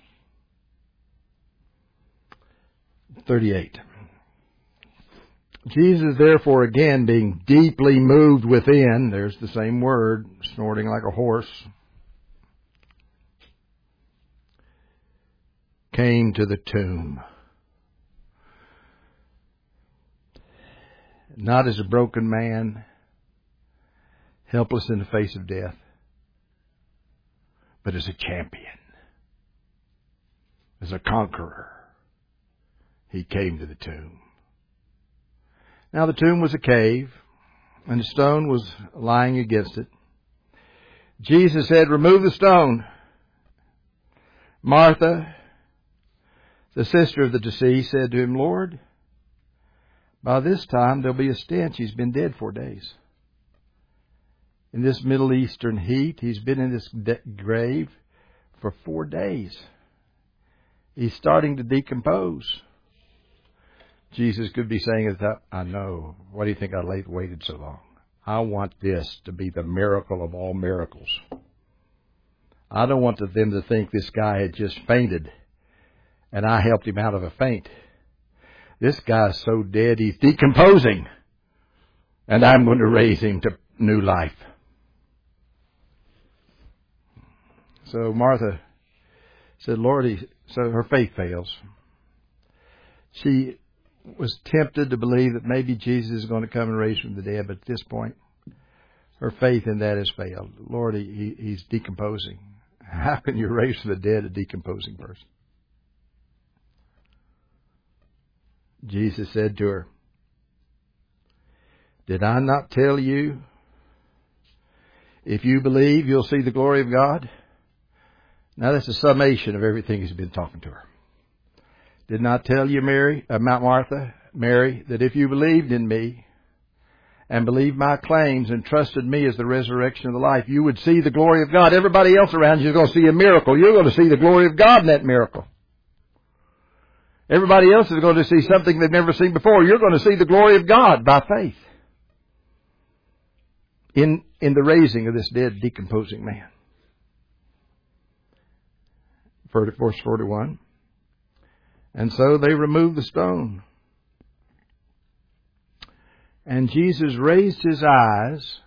38. Jesus, therefore, again, being deeply moved within, there's the same word, snorting like a horse, came to the tomb. Not as a broken man, helpless in the face of death, but as a champion, as a conqueror. He came to the tomb. Now the tomb was a cave, and a stone was lying against it. Jesus said, "Remove the stone." Martha, the sister of the deceased, said to him, "Lord, by this time there'll be a stench. He's been dead 4 days. In this Middle Eastern heat, he's been in this grave for 4 days. He's starting to decompose." Jesus could be saying at that, "I know. Why do you think I waited so long? I want this to be the miracle of all miracles. I don't want them to think this guy had just fainted and I helped him out of a faint. This guy's so dead he's decomposing. and I'm going to raise him to new life. So Martha said, Lord, so her faith fails. She was tempted to believe that maybe Jesus is going to come and raise from the dead, but at this point, her faith in that has failed. Lord, he's decomposing. How can you raise from the dead a decomposing person? Jesus said to her, did I not tell you, if you believe, you'll see the glory of God? Now that's a summation of everything he's been talking to her. Did not tell you, Mary, that if you believed in me and believed my claims and trusted me as the resurrection of the life, you would see the glory of God. Everybody else around you is going to see a miracle. You're going to see the glory of God in that miracle. Everybody else is going to see something they've never seen before. You're going to see the glory of God by faith in the raising of this dead, decomposing man. Verse 41. And so they removed the stone. And Jesus raised his eyes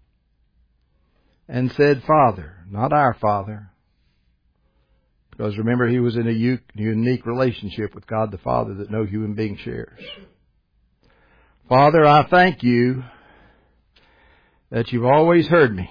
and said, Father, not our Father. Because remember, he was in a unique relationship with God the Father that no human being shares. Father, I thank you that you've always heard me.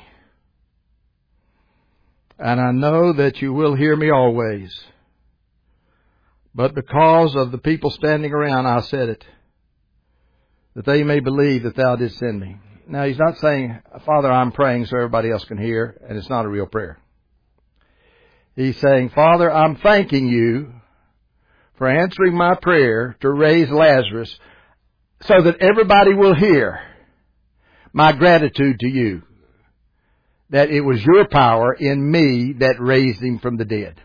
And I know that you will hear me always. But because of the people standing around, I said it, that they may believe that thou didst send me. Now, he's not saying, Father, I'm praying so everybody else can hear, and it's not a real prayer. He's saying, Father, I'm thanking you for answering my prayer to raise Lazarus so that everybody will hear my gratitude to you, that it was your power in me that raised him from the dead.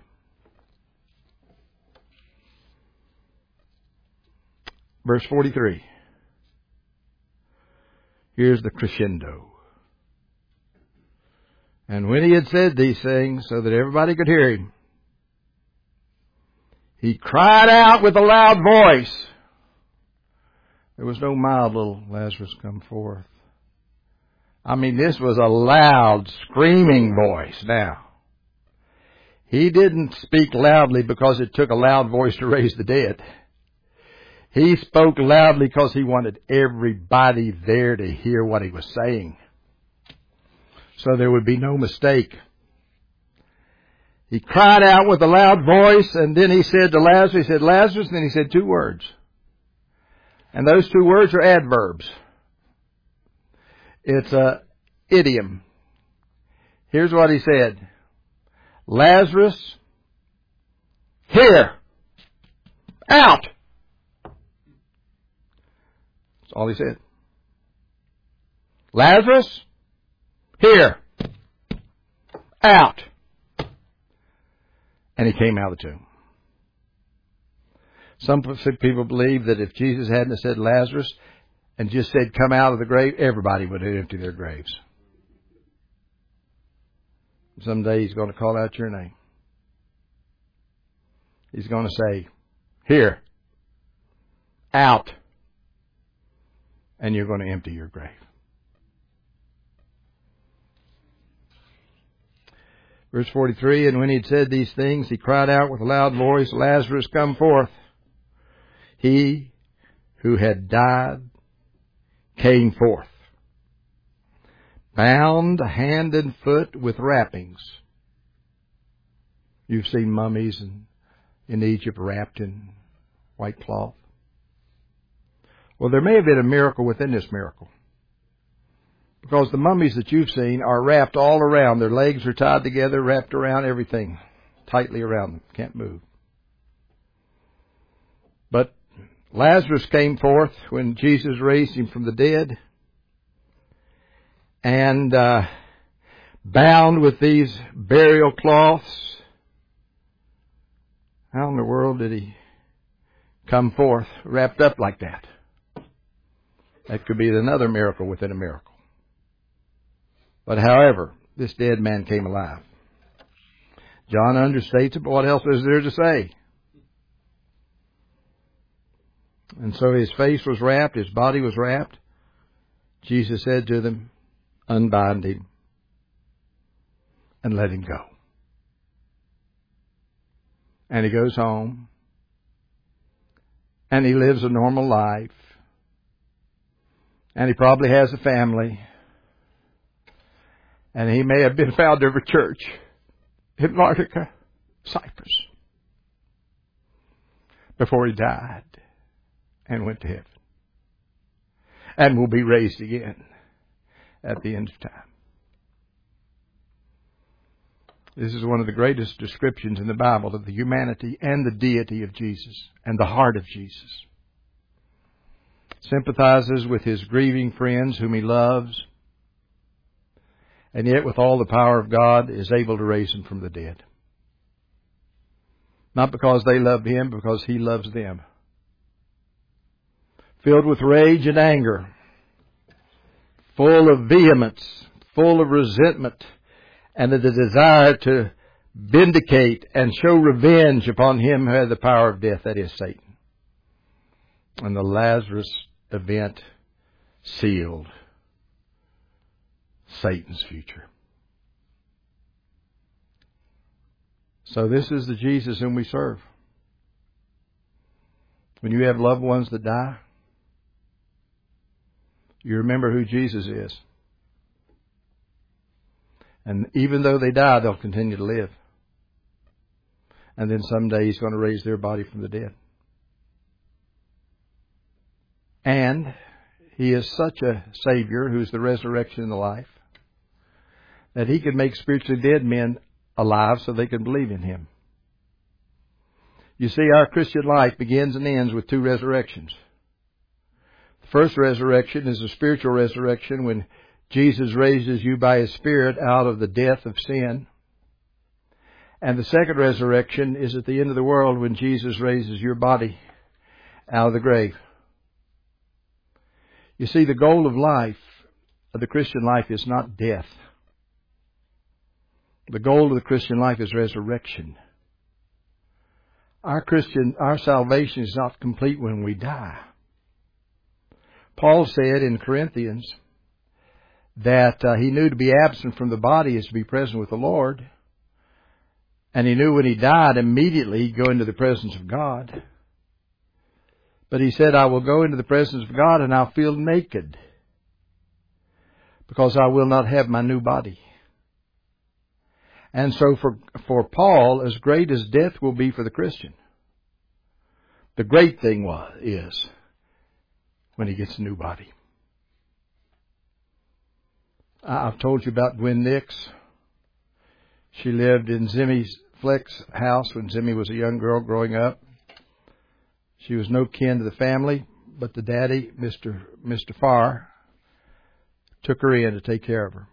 Verse 43. Here's the crescendo. And when he had said these things so that everybody could hear him, he cried out with a loud voice. There was no mild little Lazarus come forth. I mean, this was a loud, screaming voice now. He didn't speak loudly because it took a loud voice to raise the dead. He spoke loudly because he wanted everybody there to hear what he was saying, so there would be no mistake. He cried out with a loud voice, and then he said to Lazarus, Lazarus, and then he said two words. And those two words are adverbs. It's an idiom. Here's what he said. Lazarus, here, out. That's all he said. Lazarus, here, out. And he came out of the tomb. Some people believe that if Jesus hadn't said Lazarus and just said come out of the grave, everybody would have emptied their graves. Someday he's going to call out your name. He's going to say, here, out. And you're going to empty your grave. Verse 43, and when he had said these things, he cried out with a loud voice, Lazarus, come forth. He who had died came forth, bound hand and foot with wrappings. You've seen mummies in Egypt wrapped in white cloth. Well, there may have been a miracle within this miracle, because the mummies that you've seen are wrapped all around. Their legs are tied together, wrapped around everything, tightly around them, can't move. But Lazarus came forth when Jesus raised him from the dead, and bound with these burial cloths. How in the world did he come forth wrapped up like that? That could be another miracle within a miracle. But however, this dead man came alive. John understates it, but what else is there to say? And so his face was wrapped, his body was wrapped, Jesus said to them, unbind him and let him go. And he goes home and he lives a normal life. And he probably has a family. And he may have been founder of a church in Larnaca, Cyprus, before he died and went to heaven. And will be raised again at the end of time. This is one of the greatest descriptions in the Bible of the humanity and the deity of Jesus and the heart of Jesus. Sympathizes with his grieving friends whom he loves, and yet with all the power of God is able to raise them from the dead. Not because they love him, but because he loves them. Filled with rage and anger, full of vehemence, full of resentment, and of the desire to vindicate and show revenge upon him who had the power of death, that is Satan. And the Lazarus event sealed Satan's future. So this is the Jesus whom we serve. When you have loved ones that die, you remember who Jesus is. And even though they die, they'll continue to live. And then someday he's going to raise their body from the dead. And he is such a Savior who's the resurrection and the life that he can make spiritually dead men alive so they can believe in him. You see, our Christian life begins and ends with two resurrections. The first resurrection is a spiritual resurrection when Jesus raises you by his Spirit out of the death of sin. And the second resurrection is at the end of the world when Jesus raises your body out of the grave. You see, the goal of life, of the Christian life, is not death. The goal of the Christian life is resurrection. Our salvation is not complete when we die. Paul said in Corinthians that he knew to be absent from the body is to be present with the Lord. And he knew when he died, immediately he'd go into the presence of God. But he said, I will go into the presence of God and I'll feel naked because I will not have my new body. And so for Paul, as great as death will be for the Christian, the great thing is when he gets a new body. I've told you about Gwen Nix. She lived in Zimmy Fleck's house when Zimmy was a young girl growing up. She was no kin to the family, but the daddy, Mr. Farr, took her in to take care of her.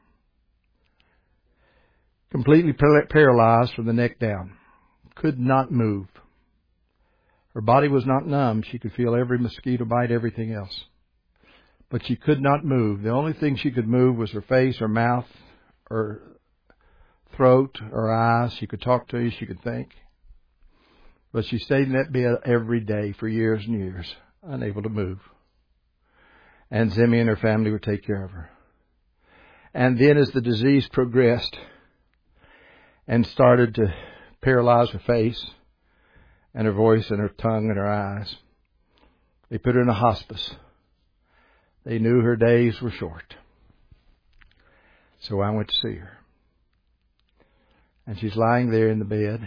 Completely paralyzed from the neck down. Could not move. Her body was not numb. She could feel every mosquito bite, everything else. But she could not move. The only thing she could move was her face, her mouth, her throat, her eyes. She could talk to you. She could think. But she stayed in that bed every day for years and years, unable to move. And Zimmy and her family would take care of her. And then as the disease progressed and started to paralyze her face and her voice and her tongue and her eyes, they put her in a hospice. They knew her days were short. So I went to see her. And she's lying there in the bed.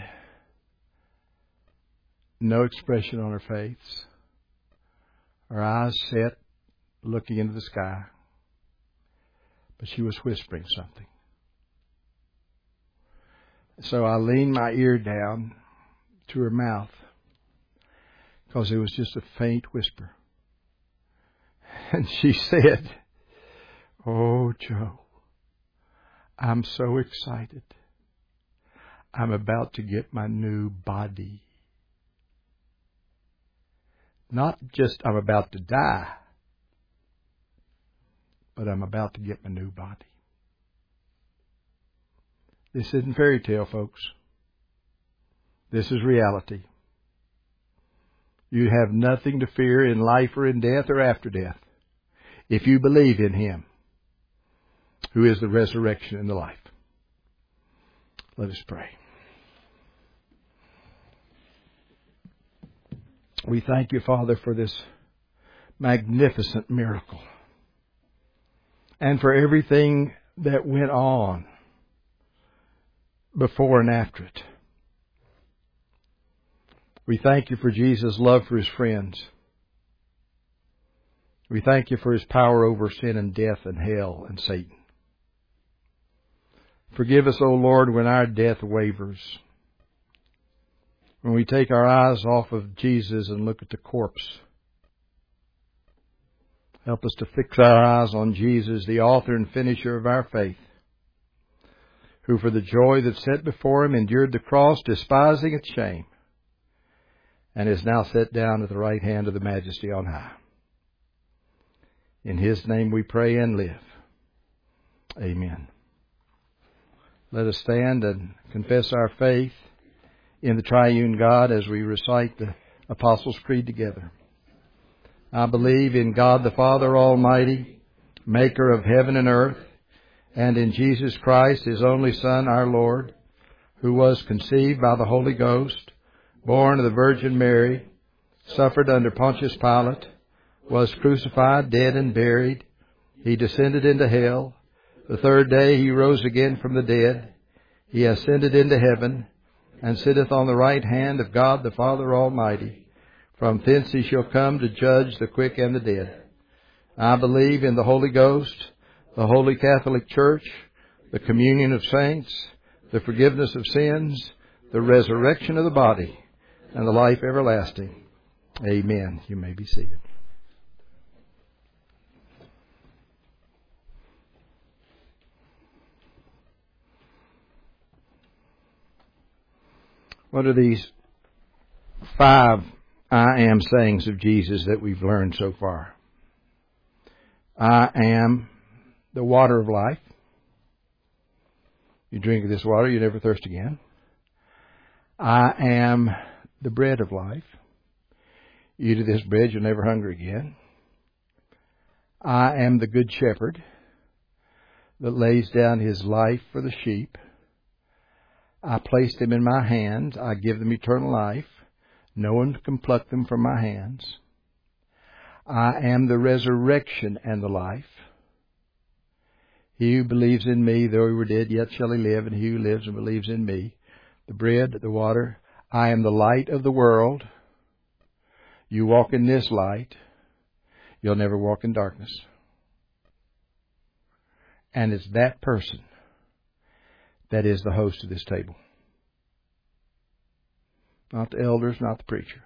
No expression on her face. Her eyes set, looking into the sky. But she was whispering something. So I leaned my ear down to her mouth because it was just a faint whisper. And she said, "Oh, Joe, I'm so excited. I'm about to get my new body. Not just I'm about to die, but I'm about to get my new body." This isn't fairy tale, folks. This is reality. You have nothing to fear in life or in death or after death. if you believe in Him, who is the resurrection and the life. Let us pray. We thank you, Father, for this magnificent miracle and for everything that went on before and after it. We thank you for Jesus' love for His friends. We thank you for His power over sin and death and hell and Satan. Forgive us, O Lord, when our death wavers. When we take our eyes off of Jesus and look at the corpse. Help us to fix our eyes on Jesus, the author and finisher of our faith, who for the joy that set before Him endured the cross, despising its shame, and is now set down at the right hand of the Majesty on high. In His name we pray and live. Amen. Let us stand and confess our faith in the triune God as we recite the Apostles' Creed together. I believe in God the Father Almighty, maker of heaven and earth, and in Jesus Christ, His only Son, our Lord, who was conceived by the Holy Ghost, born of the Virgin Mary, suffered under Pontius Pilate, was crucified, dead, and buried. He descended into hell. The third day He rose again from the dead. He ascended into heaven, and sitteth on the right hand of God the Father Almighty. From thence He shall come to judge the quick and the dead. I believe in the Holy Ghost, the Holy Catholic Church, the communion of saints, the forgiveness of sins, the resurrection of the body, and the life everlasting. Amen. You may be seated. What are these 5 I am sayings of Jesus that we've learned so far? I am the water of life. You drink of this water, you never thirst again. I am the bread of life. You eat of this bread, you'll never hunger again. I am the good shepherd that lays down His life for the sheep. I place them in my hands. I give them eternal life. No one can pluck them from my hands. I am the resurrection and the life. He who believes in me, though he were dead, yet shall he live, and he who lives and believes in me, the bread, the water. I am the light of the world. You walk in this light, you'll never walk in darkness. And it's that person that is the host of this table. Not the elders, not the preacher.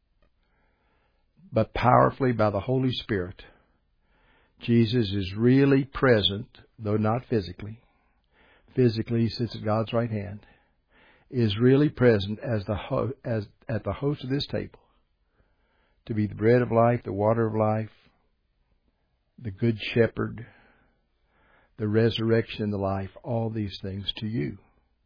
But powerfully by the Holy Spirit, Jesus is really present, though not physically. Physically, He sits at God's right hand. Is really present as at the host of this table, to be the bread of life, the water of life, the good shepherd, the resurrection and the life, all these things to you.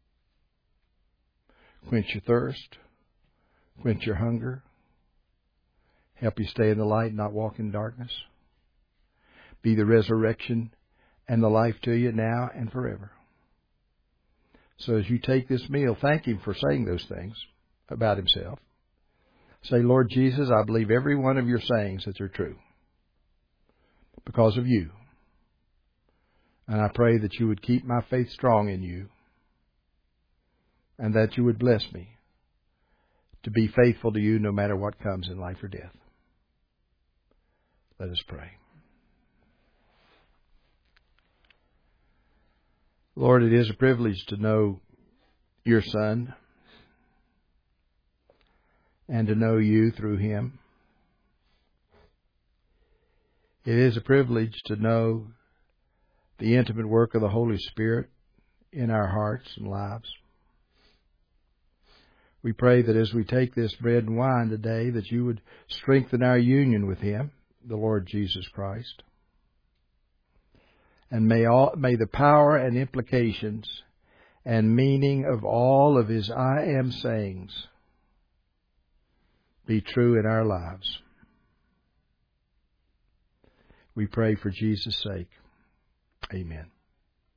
Quench your thirst, quench your hunger, help you stay in the light, not walk in darkness. Be the resurrection and the life to you now and forever. So as you take this meal, thank Him for saying those things about Himself. Say, Lord Jesus, I believe every one of your sayings that are true because of you. And I pray that you would keep my faith strong in you and that you would bless me to be faithful to you no matter what comes in life or death. Let us pray. Lord, it is a privilege to know your Son and to know you through Him. It is a privilege to know the intimate work of the Holy Spirit in our hearts and lives. We pray that as we take this bread and wine today, that you would strengthen our union with Him, the Lord Jesus Christ. And may the power and implications and meaning of all of His I am sayings be true in our lives. We pray for Jesus' sake. Amen.